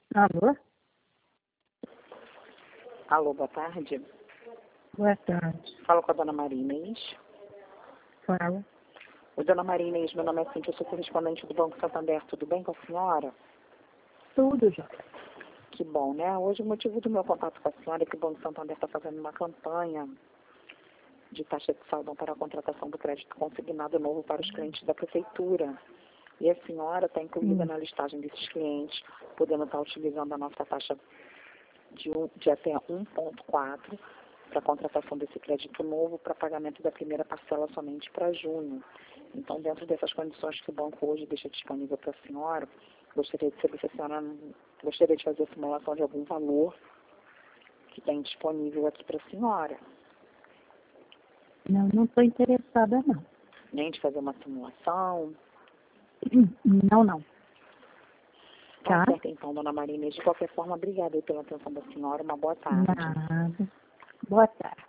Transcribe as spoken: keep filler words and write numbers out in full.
Alô? Alô, boa tarde. Boa tarde. Falo com a dona Maria Inês. Fala. Oi, dona Maria Inês, meu nome é Cíntia, eu sou correspondente do Banco Santander. Tudo bem com a senhora? Tudo já. Que bom, né? Hoje o motivo do meu contato com a senhora é que o Banco Santander está fazendo uma campanha de taxa de saldo para a contratação do crédito consignado novo para os clientes da prefeitura. E a senhora está incluída Hum. na listagem desses clientes, podendo estar utilizando a nossa taxa de, um, de até um vírgula quatro para a contratação desse crédito novo para pagamento da primeira parcela somente para junho. Então, dentro dessas condições que o banco hoje deixa disponível para a senhora, gostaria de saber se a senhora gostaria de fazer a simulação de algum valor que tem disponível aqui para a senhora. Não, não estou interessada, não. Nem de fazer uma simulação. Não, não. Tá Tá? certo, então, dona Maria Inês. De qualquer forma, obrigada aí pela atenção da senhora. Uma boa tarde. Nada. Boa tarde.